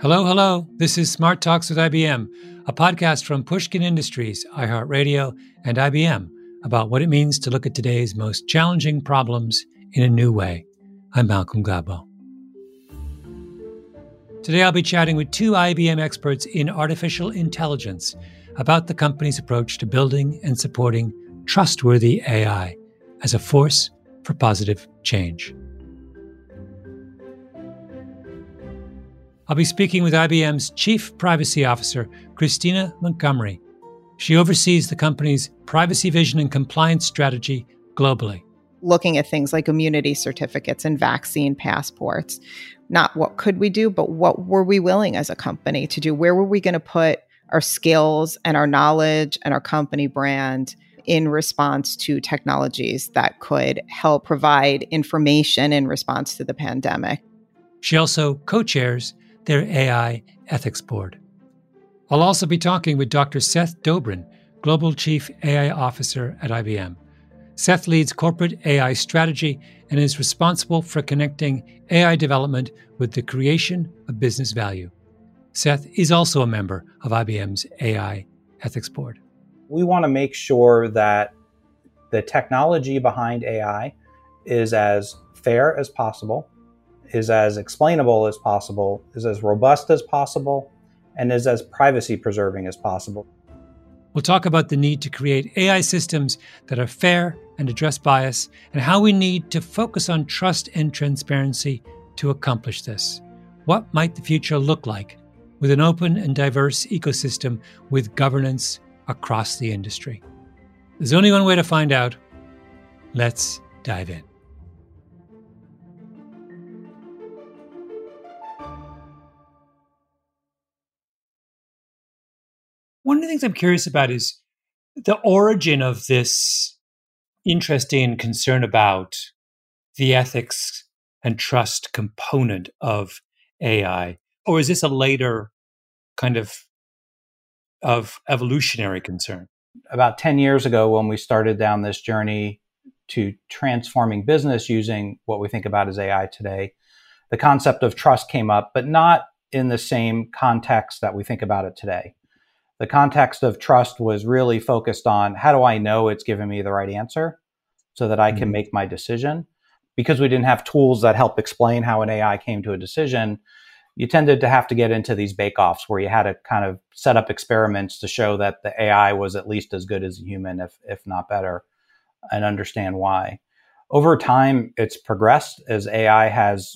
Hello, hello. This is Smart Talks with IBM, a podcast from Pushkin Industries, iHeartRadio, and IBM about what it means to look at today's most challenging problems in a new way. I'm Malcolm Gladwell. Today I'll be chatting with two IBM experts in artificial intelligence about the company's approach to building and supporting trustworthy AI as a force for positive change. I'll be speaking with IBM's Chief Privacy Officer, Christina Montgomery. She oversees the company's privacy vision and compliance strategy globally. Looking at things like immunity certificates and vaccine passports, not what could we do, but what were we willing as a company to do? Where were we going to put our skills and our knowledge and our company brand in response to technologies that could help provide information in response to the pandemic? She also co-chairs their AI Ethics Board. I'll also be talking with Dr. Seth Dobrin, Global Chief AI Officer at IBM. Seth leads corporate AI strategy and is responsible for connecting AI development with the creation of business value. Seth is also a member of IBM's AI Ethics Board. We want to make sure that the technology behind AI is as fair as possible, is as explainable as possible, is as robust as possible, and is as privacy preserving as possible. We'll talk about the need to create AI systems that are fair and address bias, and how we need to focus on trust and transparency to accomplish this. What might the future look like with an open and diverse ecosystem with governance across the industry? There's only one way to find out. Let's dive in. One of the things I'm curious about is the origin of this interesting concern about the ethics and trust component of AI. Or is this a later kind of evolutionary concern? About 10 years ago, when we started down this journey to transforming business using what we think about as AI today, the concept of trust came up, but not in the same context that we think about it today. The context of trust was really focused on, how do I know it's giving me the right answer so that I can make my decision? Because we didn't have tools that help explain how an AI came to a decision, you tended to have to get into these bake-offs where you had to kind of set up experiments to show that the AI was at least as good as a human, if not better, and understand why. Over time, it's progressed as AI has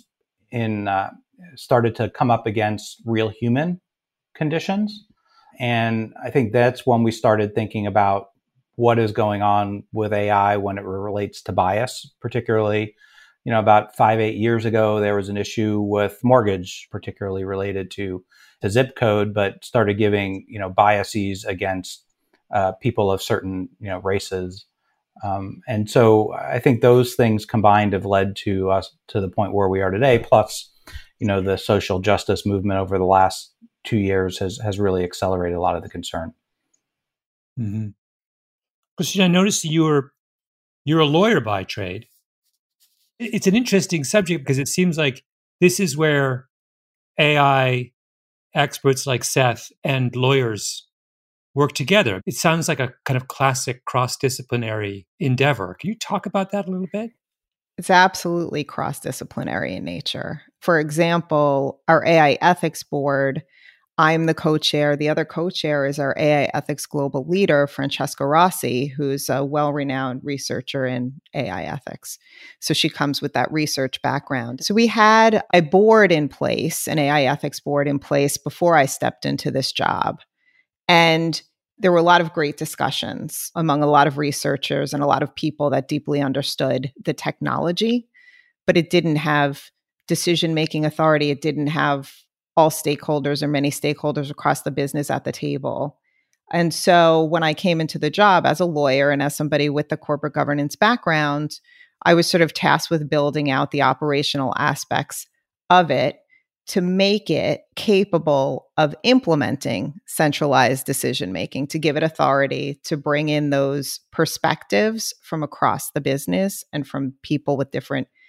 started to come up against real human conditions. And I think that's when we started thinking about what is going on with AI when it relates to bias. Particularly, about 5-8 years ago, there was an issue with mortgage, particularly related to zip code, but started giving, biases against people of certain, races. And so I think those things combined have led to us to the point where we are today. Plus, the social justice movement over the last 2 years has really accelerated a lot of the concern. Mm-hmm. Christina, I noticed you're a lawyer by trade. It's an interesting subject because it seems like this is where AI experts like Seth and lawyers work together. It sounds like a kind of classic cross-disciplinary endeavor. Can you talk about that a little bit? It's absolutely cross-disciplinary in nature. For example, our AI Ethics Board, I'm the co-chair. The other co-chair is our AI Ethics Global Leader, Francesca Rossi, who's a well-renowned researcher in AI ethics. So she comes with that research background. So we had a board in place, an AI Ethics Board in place before I stepped into this job. And there were a lot of great discussions among a lot of researchers and a lot of people that deeply understood the technology, but it didn't have decision-making authority. It didn't have all stakeholders or many stakeholders across the business at the table. And so when I came into the job as a lawyer and as somebody with the corporate governance background, I was sort of tasked with building out the operational aspects of it to make it capable of implementing centralized decision-making, to give it authority, to bring in those perspectives from across the business and from people with different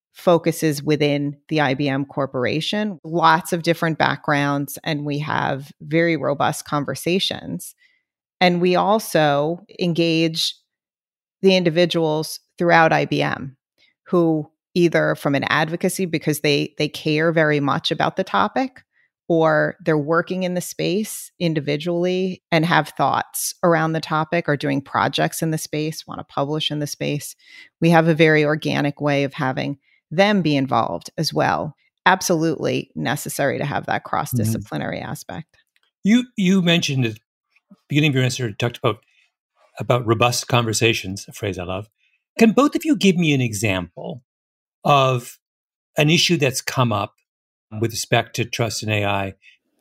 focuses within the IBM corporation, lots of different backgrounds, and we have very robust conversations. And we also engage the individuals throughout IBM who either from an advocacy because they care very much about the topic, or they're working in the space individually and have thoughts around the topic or doing projects in the space, want to publish in the space. We have a very organic way of having them be involved as well. Absolutely necessary to have that cross-disciplinary aspect. You mentioned at the beginning of your answer, talked about robust conversations, a phrase I love. Can both of you give me an example of an issue that's come up with respect to trust in AI?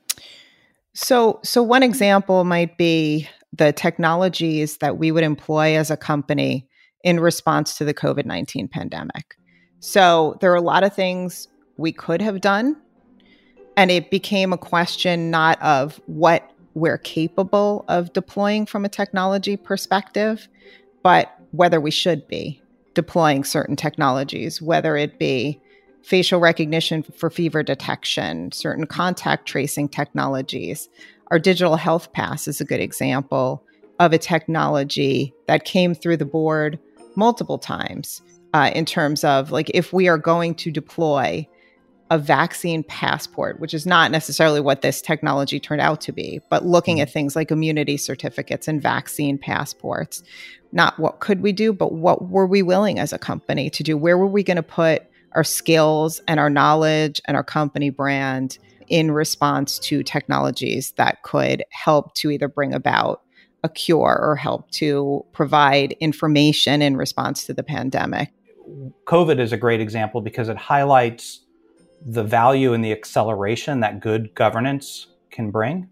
So one example might be the technologies that we would employ as a company in response to the COVID-19 pandemic. So there are a lot of things we could have done, and it became a question not of what we're capable of deploying from a technology perspective, but whether we should be deploying certain technologies, whether it be facial recognition for fever detection, certain contact tracing technologies. Our digital health pass is a good example of a technology that came through the board multiple times in terms of like if we are going to deploy a vaccine passport, which is not necessarily what this technology turned out to be, but looking at things like immunity certificates and vaccine passports, not what could we do, but what were we willing as a company to do? Where were we going to put our skills and our knowledge and our company brand in response to technologies that could help to either bring about a cure or help to provide information in response to the pandemic? COVID is a great example because it highlights the value and the acceleration that good governance can bring.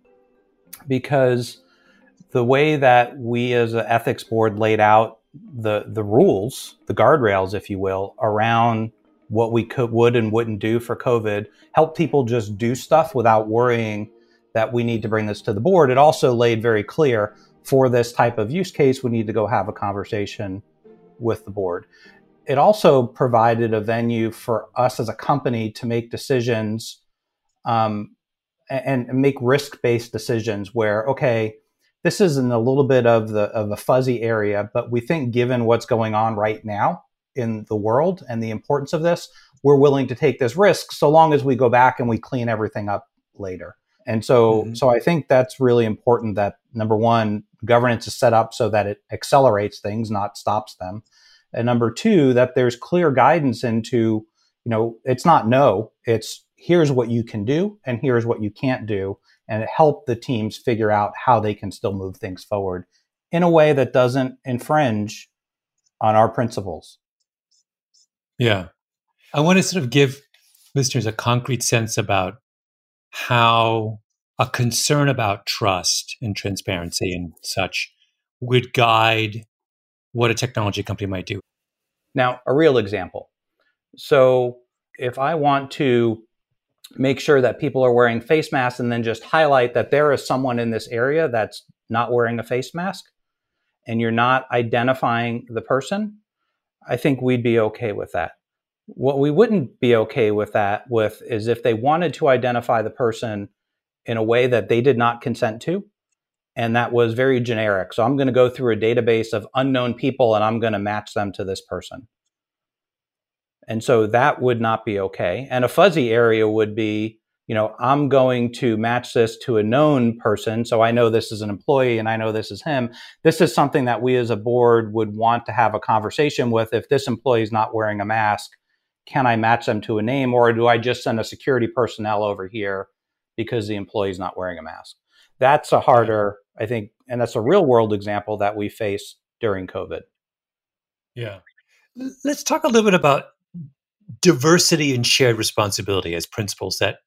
Because the way that we as an ethics board laid out the rules, the guardrails, if you will, around what we would and wouldn't do for COVID, help people just do stuff without worrying that we need to bring this to the board. It also laid very clear for this type of use case, we need to go have a conversation with the board. It also provided a venue for us as a company to make decisions and make risk-based decisions where, okay, this is in a little bit of a fuzzy area, but we think given what's going on right now in the world and the importance of this, we're willing to take this risk so long as we go back and we clean everything up later. And so I think that's really important that, number one, governance is set up so that it accelerates things, not stops them. And number two, that there's clear guidance into, it's not no, it's here's what you can do and here's what you can't do. And it helped the teams figure out how they can still move things forward in a way that doesn't infringe on our principles. Yeah. I want to sort of give listeners a concrete sense about how a concern about trust and transparency and such would guide what a technology company might do. Now, a real example. So if I want to make sure that people are wearing face masks and then just highlight that there is someone in this area that's not wearing a face mask and you're not identifying the person, I think we'd be okay with that. What we wouldn't be okay with that with is if they wanted to identify the person in a way that they did not consent to, and that was very generic. So I'm going to go through a database of unknown people and I'm going to match them to this person. And so that would not be okay. And a fuzzy area would be, I'm going to match this to a known person. So I know this is an employee and I know this is him. This is something that we as a board would want to have a conversation with. If this employee is not wearing a mask, can I match them to a name, or do I just send a security personnel over here because the employee is not wearing a mask? That's a harder, I think, and that's a real world example that we faced during COVID. Yeah. Let's talk a little bit about diversity and shared responsibility as principles that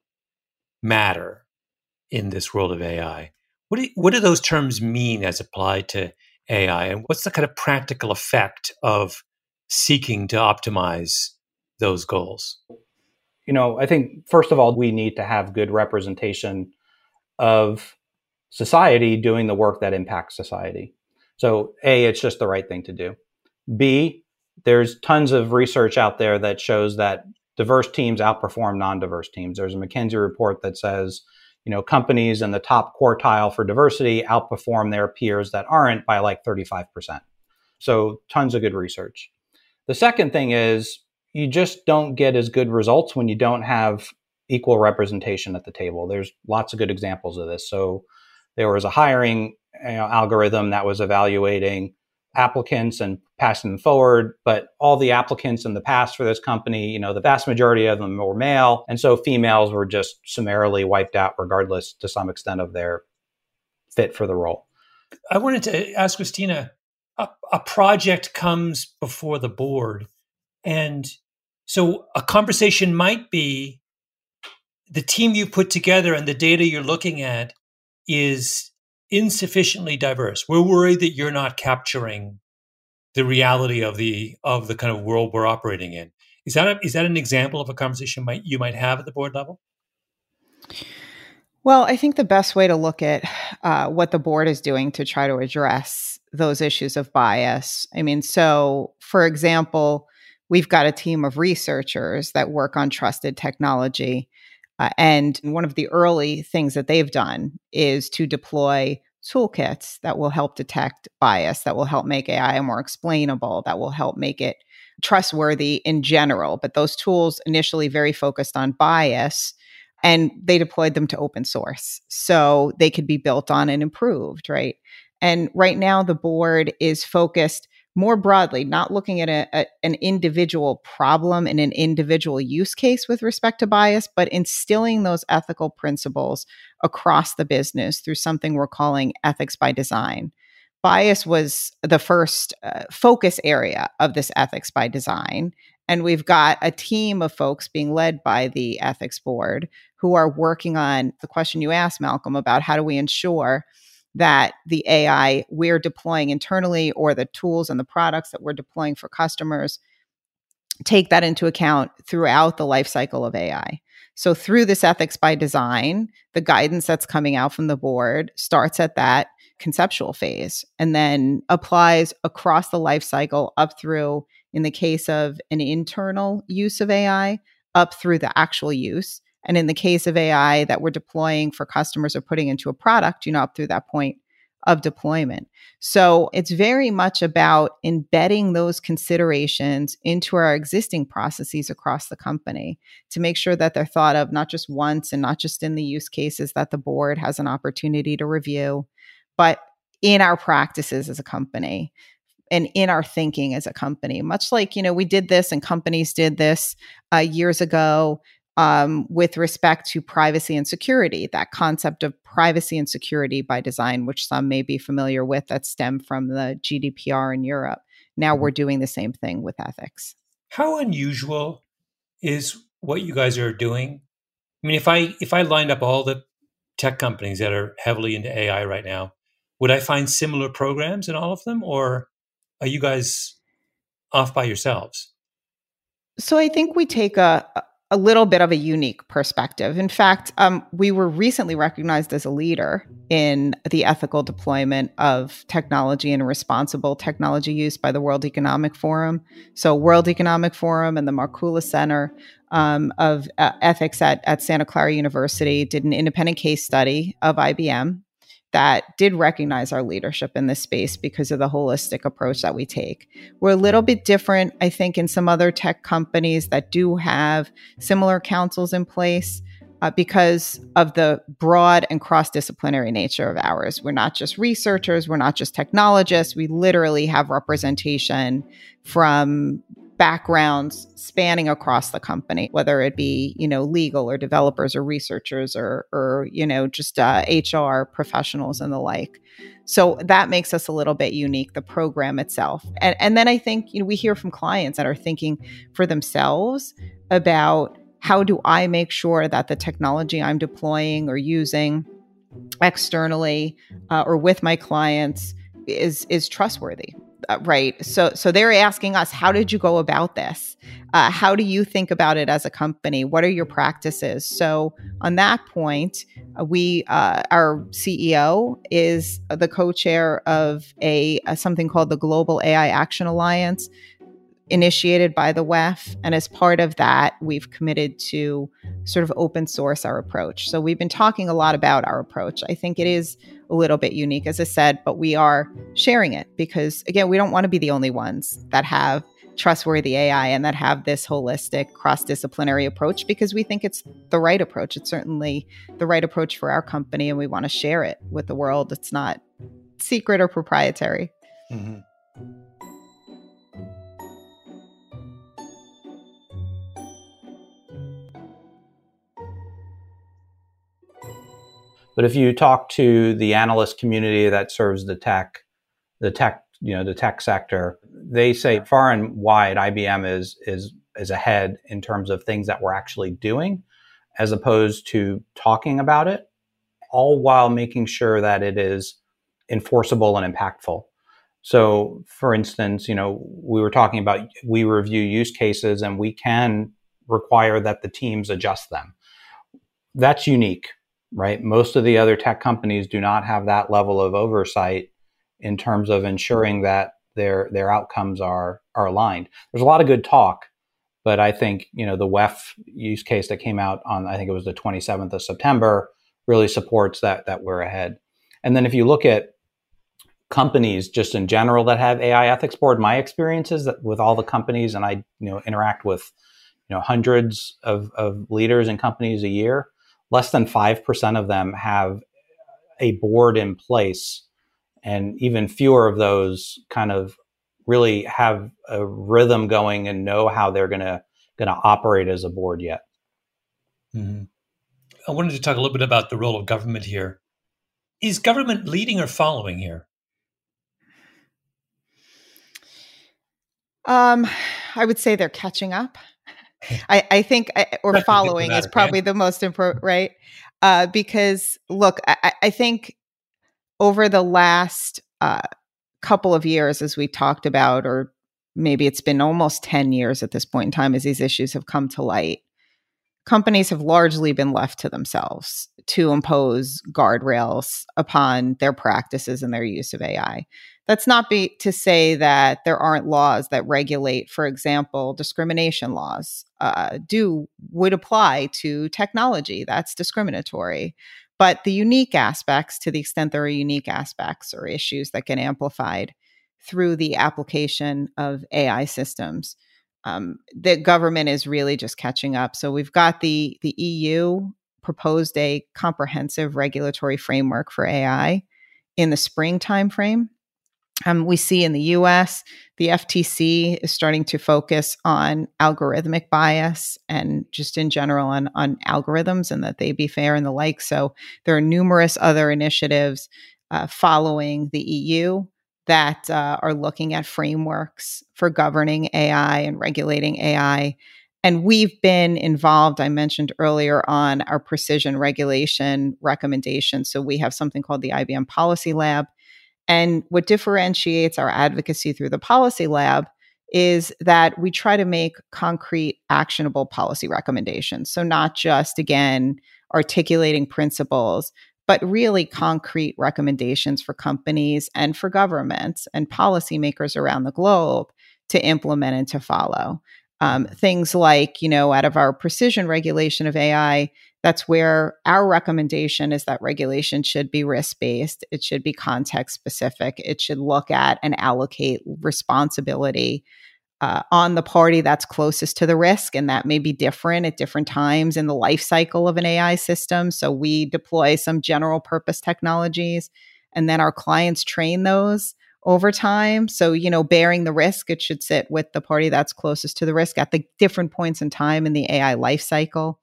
matter in this world of AI. What do those terms mean as applied to AI? And what's the kind of practical effect of seeking to optimize those goals? I think, first of all, we need to have good representation of society doing the work that impacts society. So A, it's just the right thing to do. B, there's tons of research out there that shows that diverse teams outperform non-diverse teams. There's a McKinsey report that says, companies in the top quartile for diversity outperform their peers that aren't by like 35%. So tons of good research. The second thing is you just don't get as good results when you don't have equal representation at the table. There's lots of good examples of this. So there was a hiring algorithm that was evaluating applicants and passing them forward, but all the applicants in the past for this company, the vast majority of them were male. And so females were just summarily wiped out regardless to some extent of their fit for the role. I wanted to ask Christina, a project comes before the board. And so a conversation might be the team you put together and the data you're looking at is insufficiently diverse. We're worried that you're not capturing the reality of the kind of world we're operating in. Is that an example of a conversation you might have at the board level? Well, I think the best way to look at what the board is doing to try to address those issues of bias. So for example, we've got a team of researchers that work on trusted technology. And one of the early things that they've done is to deploy toolkits that will help detect bias, that will help make AI more explainable, that will help make it trustworthy in general. But those tools initially very focused on bias, and they deployed them to open source so they could be built on and improved, right? And right now the board is focused more broadly, not looking at an individual problem in an individual use case with respect to bias, but instilling those ethical principles across the business through something we're calling ethics by design. Bias was the first focus area of this ethics by design. And we've got a team of folks being led by the ethics board who are working on the question you asked, Malcolm, about how do we ensure that the AI we're deploying internally or the tools and the products that we're deploying for customers take that into account throughout the life cycle of AI. So through this ethics by design, the guidance that's coming out from the board starts at that conceptual phase and then applies across the life cycle up through, in the case of an internal use of AI, up through the actual use. And in the case of AI that we're deploying for customers or putting into a product, up through that point of deployment. So it's very much about embedding those considerations into our existing processes across the company to make sure that they're thought of not just once and not just in the use cases that the board has an opportunity to review, but in our practices as a company and in our thinking as a company. Much like, we did this and companies did this years ago. With respect to privacy and security, that concept of privacy and security by design, which some may be familiar with, that stemmed from the GDPR in Europe. Now we're doing the same thing with ethics. How unusual is what you guys are doing? If I lined up all the tech companies that are heavily into AI right now, would I find similar programs in all of them, or are you guys off by yourselves? So I think we take a little bit of a unique perspective. In fact, we were recently recognized as a leader in the ethical deployment of technology and responsible technology use by the World Economic Forum. So World Economic Forum and the Markkula Center of Ethics at Santa Clara University did an independent case study of IBM that did recognize our leadership in this space because of the holistic approach that we take. We're a little bit different, I think, in some other tech companies that do have similar councils in place because of the broad and cross-disciplinary nature of ours. We're not just researchers, we're not just technologists, we literally have representation from backgrounds spanning across the company, whether it be, legal or developers or researchers or just HR professionals and the like. So that makes us a little bit unique, the program itself. And then I think, we hear from clients that are thinking for themselves about how do I make sure that the technology I'm deploying or using externally or with my clients is trustworthy. Right. So they're asking us, how did you go about this? How do you think about it as a company? What are your practices? So on that point, our CEO is the co-chair of something called the Global AI Action Alliance, initiated by the WEF. And as part of that, we've committed to sort of open source our approach. So we've been talking a lot about our approach. I think it is a little bit unique, as I said, but we are sharing it because, again, we don't want to be the only ones that have trustworthy AI and that have this holistic cross-disciplinary approach, because we think it's the right approach. It's certainly the right approach for our company, and we want to share it with the world. It's not secret or proprietary. Mm-hmm. But if you talk to the analyst community that serves the tech sector, they say far and wide IBM is ahead in terms of things that we're actually doing, as opposed to talking about it, all while making sure that it is enforceable and impactful. So, for instance, we were talking about, we review use cases and we can require that the teams adjust them. That's unique, right? Most of the other tech companies do not have that level of oversight in terms of ensuring that their outcomes are aligned. There's a lot of good talk, but I think, the WEF use case that came out on, I think it was the 27th of September, really supports that we're ahead. And then if you look at companies just in general that have AI ethics board, my experience is that with all the companies, and I interact with hundreds of leaders and companies a year, less than 5% of them have a board in place, and even fewer of those kind of really have a rhythm going and know how they're going to operate as a board yet. Mm-hmm. I wanted to talk a little bit about the role of government here. Is government leading or following here? I would say they're catching up. I think, or following is probably the most important, right? Because look, I think over the last couple of years, as we talked about, or maybe it's been almost 10 years at this point in time as these issues have come to light, companies have largely been left to themselves to impose guardrails upon their practices and their use of AI. That's not to say that there aren't laws that regulate, for example, discrimination laws would apply to technology. That's discriminatory. But the unique aspects, to the extent there are unique aspects or issues that get amplified through the application of AI systems, the government is really just catching up. So we've got the EU proposed a comprehensive regulatory framework for AI in the spring timeframe. We see in the US, the FTC is starting to focus on algorithmic bias and just in general on algorithms and that they be fair and the like. So there are numerous other initiatives following the EU that are looking at frameworks for governing AI and regulating AI. And we've been involved, I mentioned earlier, on our precision regulation recommendations. So we have something called the IBM Policy Lab. And what differentiates our advocacy through the Policy Lab is that we try to make concrete, actionable policy recommendations. So not just, again, articulating principles, but really concrete recommendations for companies and for governments and policymakers around the globe to implement and to follow. Things like, out of our precision regulation of AI, that's where our recommendation is that regulation should be risk-based. It should be context-specific. It should look at and allocate responsibility on the party that's closest to the risk. And that may be different at different times in the life cycle of an AI system. So we deploy some general purpose technologies, and then our clients train those over time. So, bearing the risk, it should sit with the party that's closest to the risk at the different points in time in the AI life cycle.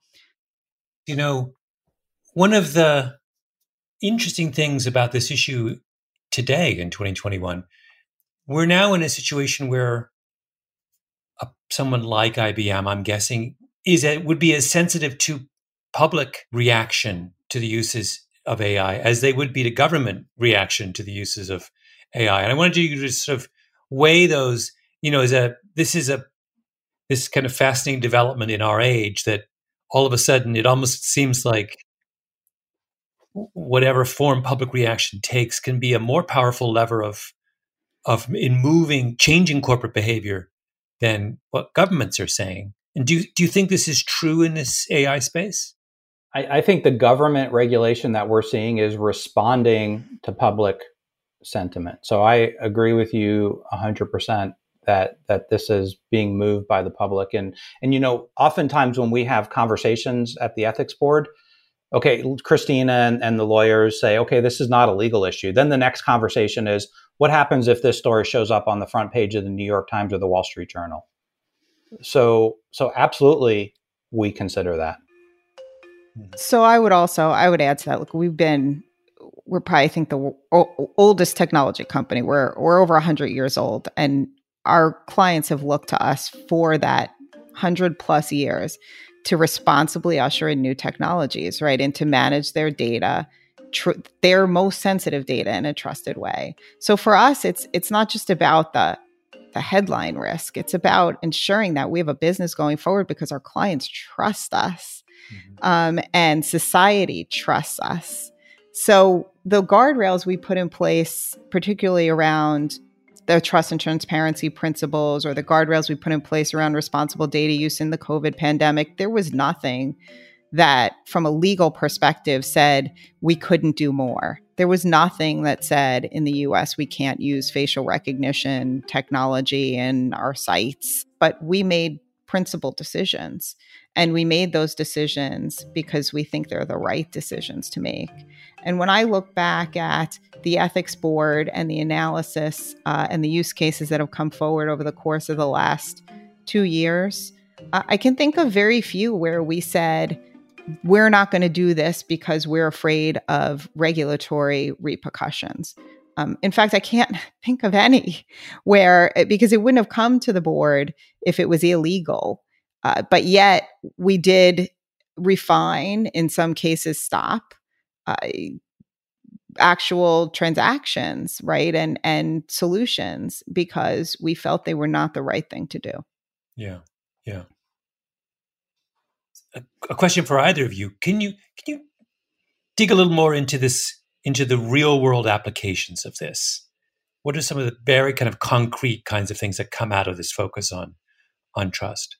One of the interesting things about this issue today in 2021, we're now in a situation where someone like IBM, I'm guessing, would be as sensitive to public reaction to the uses of AI as they would be to government reaction to the uses of AI. And I wanted you to sort of weigh those, this kind of fascinating development in our age that all of a sudden it almost seems like whatever form public reaction takes can be a more powerful lever in changing corporate behavior than what governments are saying. And do you think this is true in this AI space? I think the government regulation that we're seeing is responding to public sentiment. So I agree with you 100% that this is being moved by the public. And oftentimes when we have conversations at the ethics board, okay, Christina and the lawyers say, okay, this is not a legal issue. Then the next conversation is, what happens if this story shows up on the front page of the New York Times or the Wall Street Journal? So absolutely, we consider that. So I would add to that. Look, we're probably, I think, the oldest technology company. We're over 100 years old, and our clients have looked to us for that 100+ years to responsibly usher in new technologies, right? And to manage their data, their most sensitive data, in a trusted way. So for us, it's not just about the headline risk. It's about ensuring that we have a business going forward because our clients trust us. And society trusts us. So the guardrails we put in place, particularly around the trust and transparency principles, or the guardrails we put in place around responsible data use in the COVID pandemic, there was nothing that, from a legal perspective, said we couldn't do more. There was nothing that said in the US we can't use facial recognition technology in our sites. But we made principled decisions. And we made those decisions because we think they're the right decisions to make. And when I look back at the ethics board and the analysis and the use cases that have come forward over the course of the last 2 years, I can think of very few where we said, we're not going to do this because we're afraid of regulatory repercussions. In fact, I can't think of any because it wouldn't have come to the board if it was illegal. But yet we did refine, in some cases stop, actual transactions, right? And solutions because we felt they were not the right thing to do. Yeah. A question for either of you. Can you dig a little more into the real world applications of this? What are some of the very kind of concrete kinds of things that come out of this focus on trust?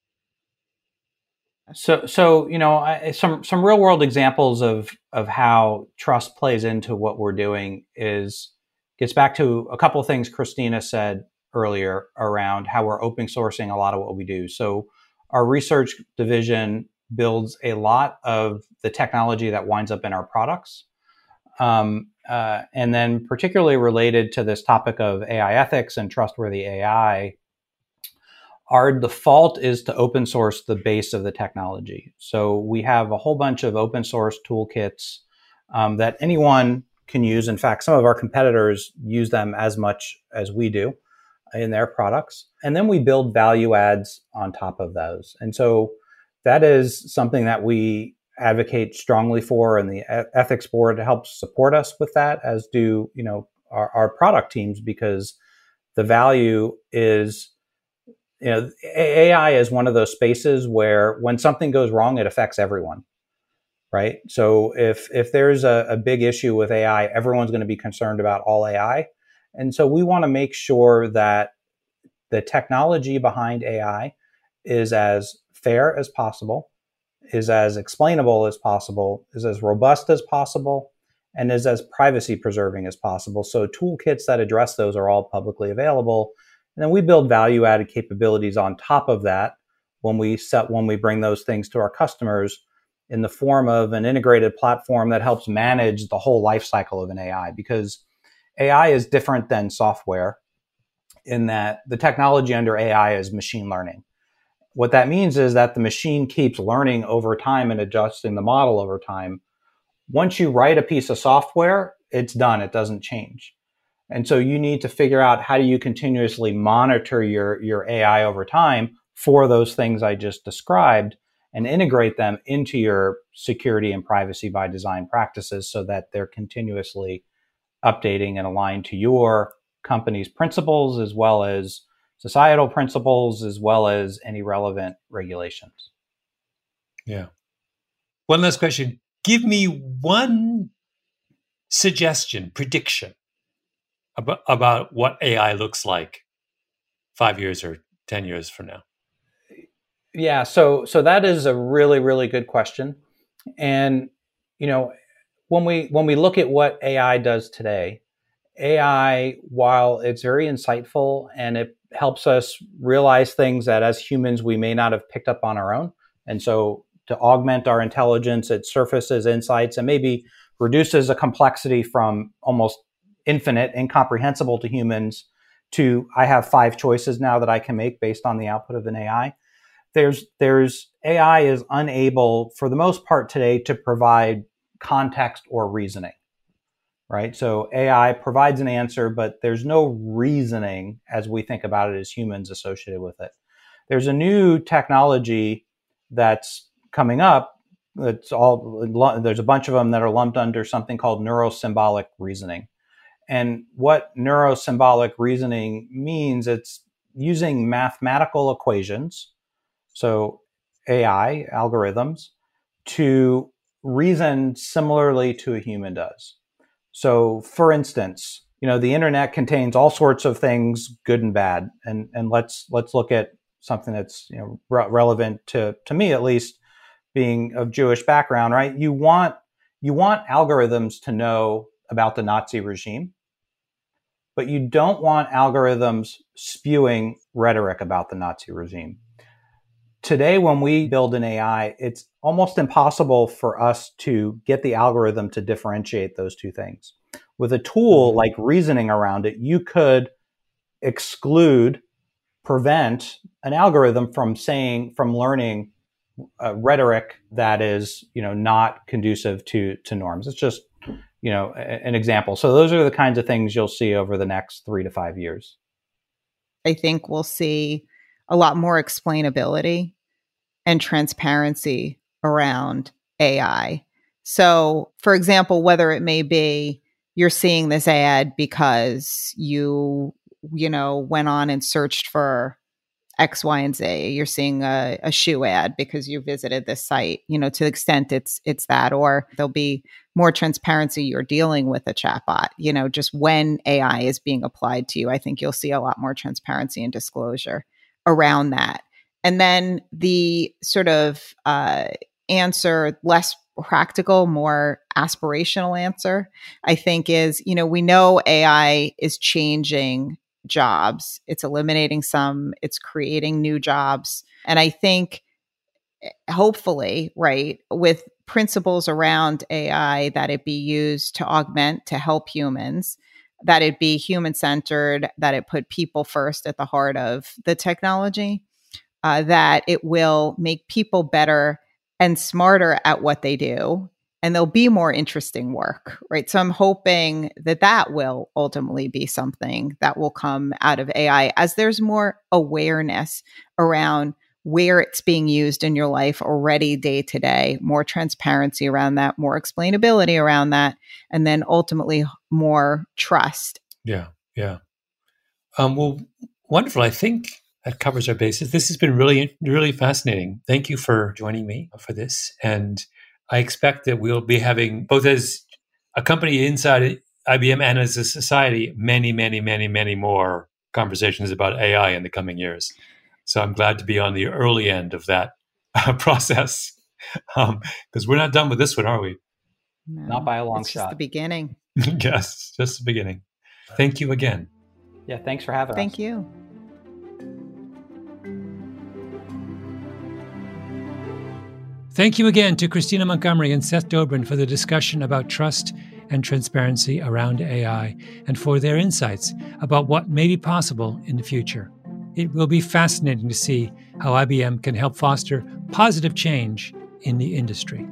So some real world examples of how trust plays into what we're doing gets back to a couple of things Christina said earlier around how we're open sourcing a lot of what we do. So our research division builds a lot of the technology that winds up in our products. And then particularly related to this topic of AI ethics and trustworthy AI, our default is to open source the base of the technology. So we have a whole bunch of open source toolkits that anyone can use. In fact, some of our competitors use them as much as we do in their products. And then we build value adds on top of those. And so that is something that we advocate strongly for, and the ethics board helps support us with that, as do our product teams, because the value is, AI is one of those spaces where when something goes wrong, it affects everyone, right? So if there's a big issue with AI, everyone's going to be concerned about all AI. And so we want to make sure that the technology behind AI is as fair as possible, is as explainable as possible, is as robust as possible, and is as privacy preserving as possible. So toolkits that address those are all publicly available. And then we build value added capabilities on top of that when we bring those things to our customers in the form of an integrated platform that helps manage the whole life cycle of an AI, because AI is different than software in that the technology under AI is machine learning. What that means is that the machine keeps learning over time and adjusting the model over time. Once you write a piece of software, it's done. It doesn't change. And so you need to figure out, how do you continuously monitor your AI over time for those things I just described, and integrate them into your security and privacy by design practices so that they're continuously updating and aligned to your company's principles, as well as societal principles, as well as any relevant regulations. Yeah. One last question. Give me one prediction about what AI looks like 5 years or 10 years from now? Yeah, so that is a really, really good question. And when we look at what AI does today, AI, while it's very insightful and it helps us realize things that as humans we may not have picked up on our own, and so to augment our intelligence, it surfaces insights and maybe reduces a complexity from almost infinite, incomprehensible to humans to I have 5 choices now that I can make based on the output of an AI. There's AI is unable for the most part today to provide context or reasoning, right? So AI provides an answer, but there's no reasoning as we think about it as humans associated with it. There's a new technology that's coming up. There's a bunch of them that are lumped under something called neurosymbolic reasoning. And what neurosymbolic reasoning means, it's using mathematical equations, so AI algorithms, to reason similarly to a human does. So for instance, the internet contains all sorts of things, good and bad. And let's look at something that's relevant to me, at least, being of Jewish background, right? You want algorithms to know about the Nazi regime, but you don't want algorithms spewing rhetoric about the Nazi regime. Today, when we build an AI, it's almost impossible for us to get the algorithm to differentiate those two things. With a tool like reasoning around it, you could prevent an algorithm from learning rhetoric that is, not conducive to norms. It's just, an example. So those are the kinds of things you'll see over the next 3 to 5 years. I think we'll see a lot more explainability and transparency around AI. So, for example, whether it may be you're seeing this ad because you went on and searched for X, Y, and Z. You're seeing a shoe ad because you visited this site, to the extent it's that, or there'll be more transparency. You're dealing with a chatbot, just when AI is being applied to you. I think you'll see a lot more transparency and disclosure around that. And then the sort of answer, less practical, more aspirational answer, I think is, we know AI is changing jobs. It's eliminating some, it's creating new jobs. And I think hopefully, right, with principles around AI, that it be used to augment, to help humans, that it be human-centered, that it put people first at the heart of the technology, that it will make people better and smarter at what they do, and there'll be more interesting work, right? So I'm hoping that will ultimately be something that will come out of AI as there's more awareness around where it's being used in your life already day to day, more transparency around that, more explainability around that, and then ultimately more trust. Yeah. Well, wonderful. I think that covers our bases. This has been really, really fascinating. Thank you for joining me for this. And I expect that we'll be having, both as a company inside IBM and as a society, many, many, many, many more conversations about AI in the coming years. So I'm glad to be on the early end of that process, because we're not done with this one, are we? No, not by a long shot. It's just the beginning. Yes, just the beginning. Thank you again. Yeah, thanks for having us. Thank you. Thank you again to Christina Montgomery and Seth Dobrin for the discussion about trust and transparency around AI and for their insights about what may be possible in the future. It will be fascinating to see how IBM can help foster positive change in the industry.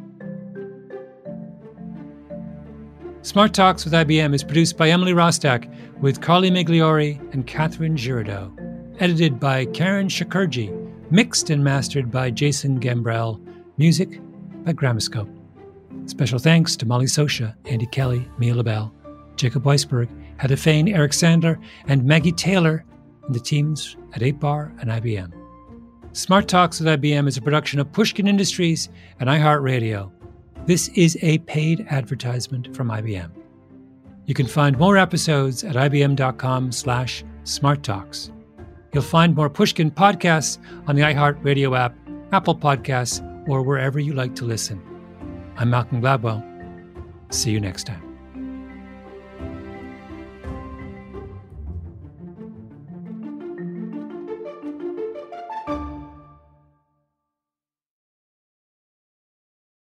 Smart Talks with IBM is produced by Emily Rostak with Carly Migliori and Catherine Girardeau. Edited by Karen Shakurji. Mixed and mastered by Jason Gambrell. Music by Gramoscope. Special thanks to Molly Sosha, Andy Kelly, Mia LaBelle, Jacob Weisberg, Heather Fain, Eric Sandler, and Maggie Taylor, and the teams at 8Bar and IBM. Smart Talks with IBM is a production of Pushkin Industries and iHeartRadio. This is a paid advertisement from IBM. You can find more episodes at ibm.com/smarttalks. You'll find more Pushkin podcasts on the iHeartRadio app, Apple Podcasts, or wherever you like to listen. I'm Malcolm Gladwell. See you next time.